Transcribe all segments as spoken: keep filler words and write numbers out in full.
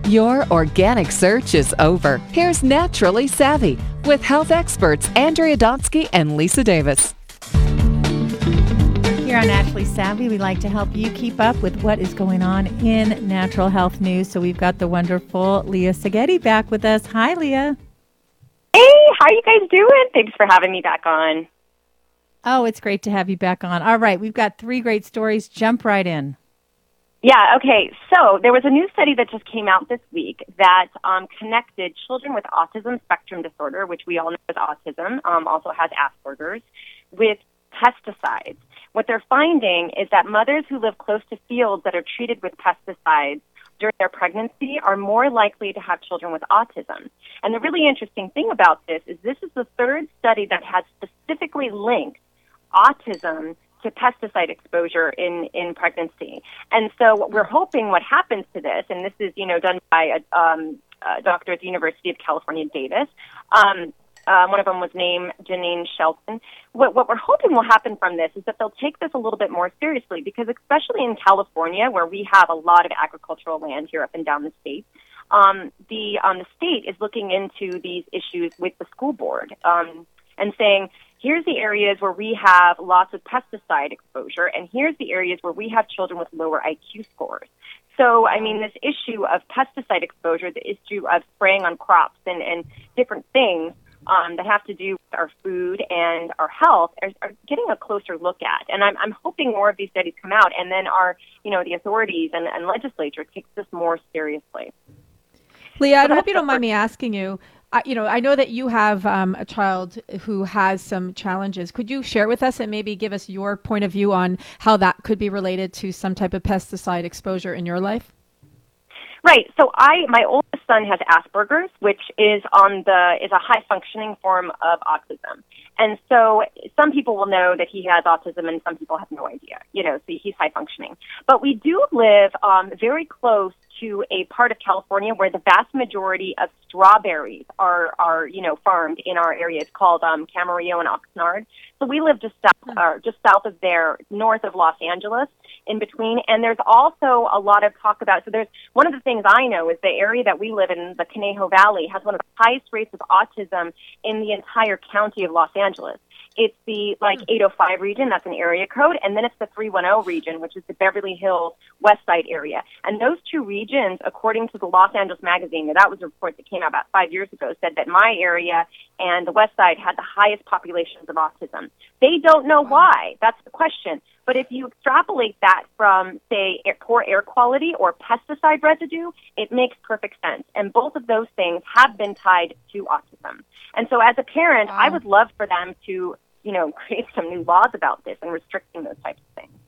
Your organic search is over. Here's Naturally Savvy with health experts Andrea Donsky and Lisa Davis. Here on Naturally Savvy, we like to help you keep up with what is going on in natural health news. So we've got the wonderful Leah Seghetti back with us. Hi, Leah. Hey, how are you guys doing? Thanks for having me back on. Oh, it's great to have you back on. All right, we've got three great stories. Jump right in. Yeah, okay. So there was a new study that just came out this week that um, connected children with autism spectrum disorder, which we all know as autism, um, also has Asperger's, with pesticides. What they're finding is that mothers who live close to fields that are treated with pesticides during their pregnancy are more likely to have children with autism. And the really interesting thing about this is this is the third study that has specifically linked autism to pesticide exposure in, in pregnancy. And so what we're hoping what happens to this, and this is, you know, done by a, um, a doctor at the University of California, Davis. Um, uh, one of them was named Janine Shelton. What, what we're hoping will happen from this is that they'll take this a little bit more seriously, because especially in California, where we have a lot of agricultural land here up and down the state, um, the, um, the state is looking into these issues with the school board um, and saying, here's the areas where we have lots of pesticide exposure, and here's the areas where we have children with lower I Q scores. So, I mean, this issue of pesticide exposure, the issue of spraying on crops and, and different things um, that have to do with our food and our health are, are getting a closer look at. And I'm, I'm hoping more of these studies come out, and then our, you know, the authorities and, and legislature takes this more seriously. Leah, So I hope you don't mind me asking you, I, you know, I know that you have um, a child who has some challenges. Could you share with us and maybe give us your point of view on how that could be related to some type of pesticide exposure in your life? Right. So I, my oldest son has Asperger's, which is on the is a high functioning form of autism. And so some people will know that he has autism, and some people have no idea. You know, so he's high functioning. But we do live um, very close to a part of California where the vast majority of strawberries are, are you know, farmed in our area. It's called um, Camarillo and Oxnard. So we live just south, uh, just south of there, north of Los Angeles, in between. And there's also a lot of talk about, so there's, one of the things I know is the area that we live in, the Conejo Valley, has one of the highest rates of autism in the entire county of Los Angeles. It's the, like, eight oh five region, that's an area code, and then it's the three one zero region, which is the Beverly Hills West Side area. And those two regions, according to the Los Angeles Magazine, now that was a report that came out about five years ago, said that my area and the West Side had the highest populations of autism. They don't know why. That's the question. But if you extrapolate that from, say, air, poor air quality or pesticide residue, it makes perfect sense. And both of those things have been tied to autism. And so as a parent, wow. I would love for them to, you know, create some new laws about this and restricting those types of things.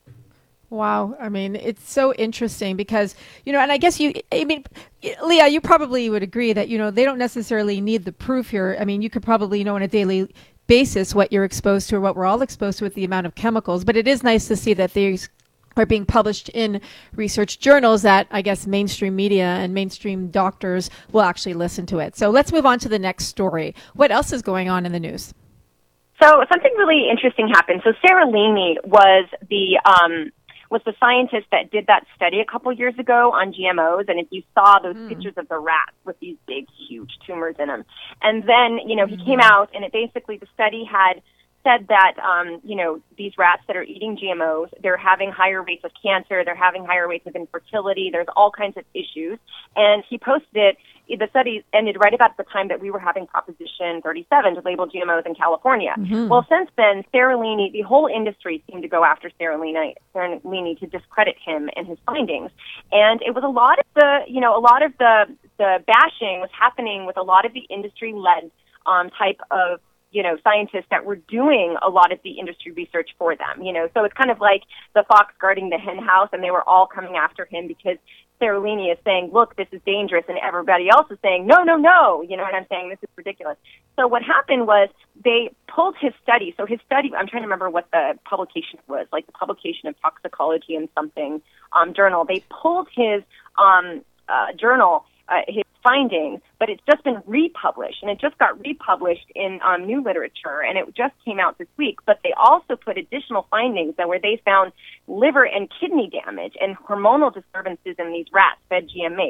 Wow. I mean, it's so interesting because, you know, and I guess you, I mean, Leah, you probably would agree that, you know, they don't necessarily need the proof here. I mean, you could probably know on a daily basis what you're exposed to or what we're all exposed to with the amount of chemicals. But it is nice to see that these are being published in research journals that I guess mainstream media and mainstream doctors will actually listen to it. So let's move on to the next story. What else is going on in the news? So something really interesting happened. So Sarah Leaney was the um, was the scientist that did that study a couple years ago on G M Os. And if you saw those mm. pictures of the rats with these big, huge tumors in them, and then, you know, he mm. came out and it basically, the study had said that, um, you know, these rats that are eating G M Os, they're having higher rates of cancer, they're having higher rates of infertility, there's all kinds of issues. And he posted it, the study ended right about the time that we were having Proposition thirty-seven to label G M Os in California. Mm-hmm. Well, since then, Sarah Leaney, the whole industry seemed to go after Sarah Leaney, Sarah Leaney to discredit him and his findings. And it was a lot of the, you know, a lot of the, the bashing was happening with a lot of the industry-led um, type of, you know, scientists that were doing a lot of the industry research for them, you know. So it's kind of like the fox guarding the hen house, and they were all coming after him because Sarah Leaney is saying, look, this is dangerous, and everybody else is saying, no, no, no, you know what I'm saying? This is ridiculous. So what happened was they pulled his study. So his study, I'm trying to remember what the publication was, like the publication of toxicology in something um, journal. They pulled his um, uh, journal, uh, his findings, but it's just been republished, and it just got republished in um, new literature, and it just came out this week. But they also put additional findings that where they found liver and kidney damage and hormonal disturbances in these rats fed G M As.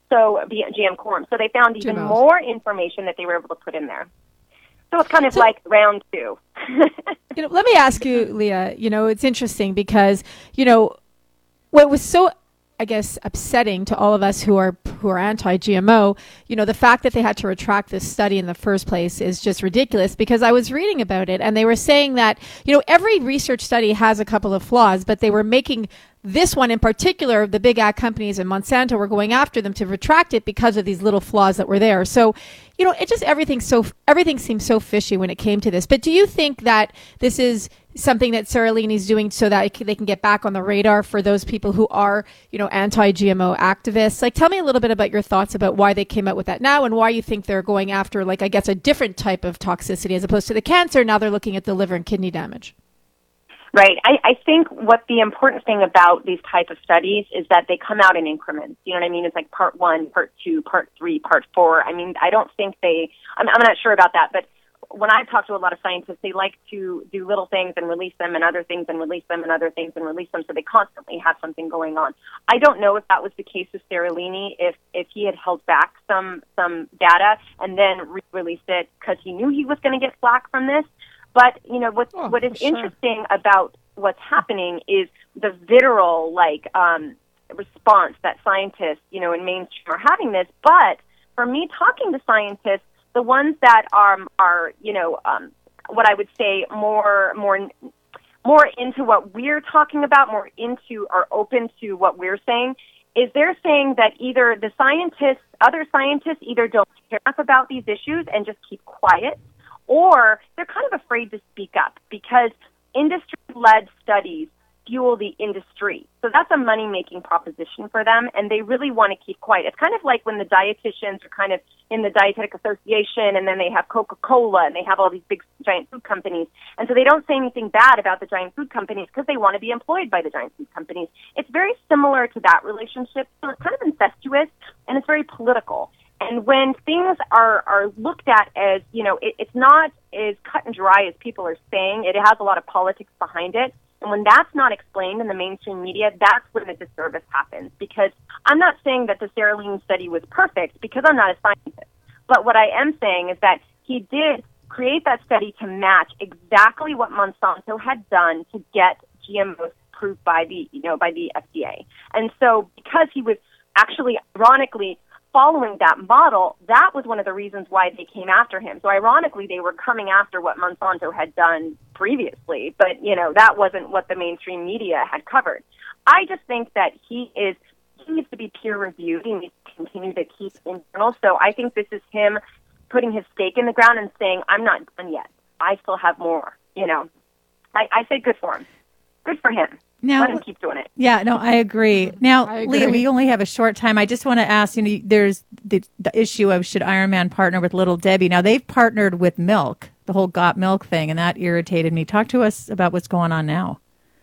so G M corn. So they found even G M Os. more information that they were able to put in there. So it's kind of So- like round two. You know, let me ask you, Leah, you know, it's interesting because, you know, what was so, I guess, upsetting to all of us who are who are anti-G M O, you know, the fact that they had to retract this study in the first place is just ridiculous, because I was reading about it and they were saying that, you know, every research study has a couple of flaws, but they were making this one in particular, the big ag companies and Monsanto were going after them to retract it because of these little flaws that were there. So, you know, it just everything so everything seems so fishy when it came to this. But do you think that this is something that Seralini's doing so that they can get back on the radar for those people who are, you know, anti-G M O activists? Like, tell me a little bit about your thoughts about why they came out with that now and why you think they're going after, like, I guess, a different type of toxicity as opposed to the cancer. Now they're looking at the liver and kidney damage. Right. I, I think what the important thing about these type of studies is that they come out in increments. You know what I mean? It's like part one, part two, part three, part four. I mean, I don't think they, I'm, I'm not sure about that, but when I've talked to a lot of scientists, they like to do little things and release them and other things and release them and other things and release them. So they constantly have something going on. I don't know if that was the case with Seralini, if, if he had held back some, some data and then re-released it because he knew he was going to get flack from this. But, you know, what, Oh, what is sure. interesting about what's happening is the vitriol, like, um, response that scientists, you know, in mainstream are having this. But for me, talking to scientists, the ones that are, are you know, um, what I would say more, more, more into what we're talking about, more into or open to what we're saying, is they're saying that either the scientists, other scientists either don't care enough about these issues and just keep quiet, or they're kind of afraid to speak up because industry-led studies fuel the industry. So that's a money-making proposition for them, and they really want to keep quiet. It's kind of like when the dietitians are kind of in the Dietetic Association, and then they have Coca-Cola, and they have all these big giant food companies. And so they don't say anything bad about the giant food companies because they want to be employed by the giant food companies. It's very similar to that relationship. So it's kind of incestuous, and it's very political. And when things are, are looked at as, you know, it, it's not as cut and dry as people are saying. It has a lot of politics behind it. And when that's not explained in the mainstream media, that's when the disservice happens. Because I'm not saying that the Seralini study was perfect because I'm not a scientist. But what I am saying is that he did create that study to match exactly what Monsanto had done to get G M Os approved by the, you know, by the F D A. And so because he was actually, ironically, following that model, that was one of the reasons why they came after him. So ironically, they were coming after what Monsanto had done previously, but, you know, that wasn't what the mainstream media had covered. I just think that he is, he needs to be peer-reviewed. He needs to continue to keep internal. So I think this is him putting his stake in the ground and saying, I'm not done yet. I still have more, you know. I, I say good for him. Good for him. Now, let him keep doing it. Yeah, no, I agree. Now, I agree. Leah, we only have a short time. I just want to ask, you know, there's the, the issue of should Ironman partner with Little Debbie? Now, they've partnered with milk, the whole Got Milk thing, and that irritated me. Talk to us about what's going on now.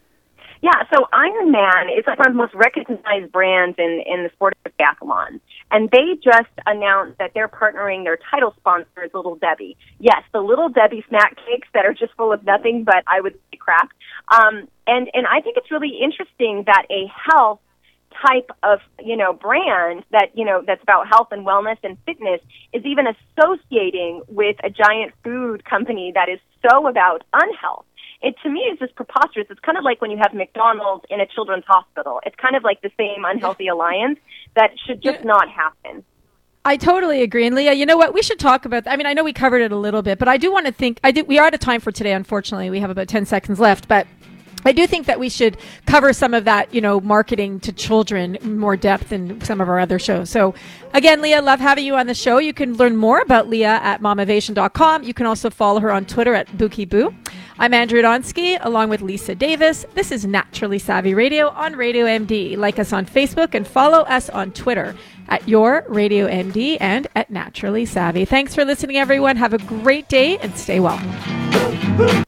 Yeah, so Ironman is like one of the most recognized brands in, in the sport of biathlon. And they just announced that they're partnering, their title sponsor is Little Debbie. Yes, the Little Debbie snack cakes that are just full of nothing but, I would say, crap. Um, and, and I think it's really interesting that a health type of, you know, brand that, you know, that's about health and wellness and fitness is even associating with a giant food company that is so about unhealth. It, to me, is just preposterous. It's kind of like when you have McDonald's in a children's hospital. It's kind of like the same unhealthy alliance that should just Yeah. not happen. I totally agree. And Leah, you know what? We should talk about, I mean, I know we covered it a little bit, but I do want to think, I do, we are out of time for today, unfortunately. We have about ten seconds left, but I do think that we should cover some of that, you know, marketing to children in more depth in some of our other shows. So again, Leah, love having you on the show. You can learn more about Leah at momavation dot com. You can also follow her on Twitter at Buki Boo. I'm Andrea Donsky, along with Lisa Davis. This is Naturally Savvy Radio on Radio M D. Like us on Facebook and follow us on Twitter at Your Radio M D and at Naturally Savvy. Thanks for listening, everyone. Have a great day and stay well.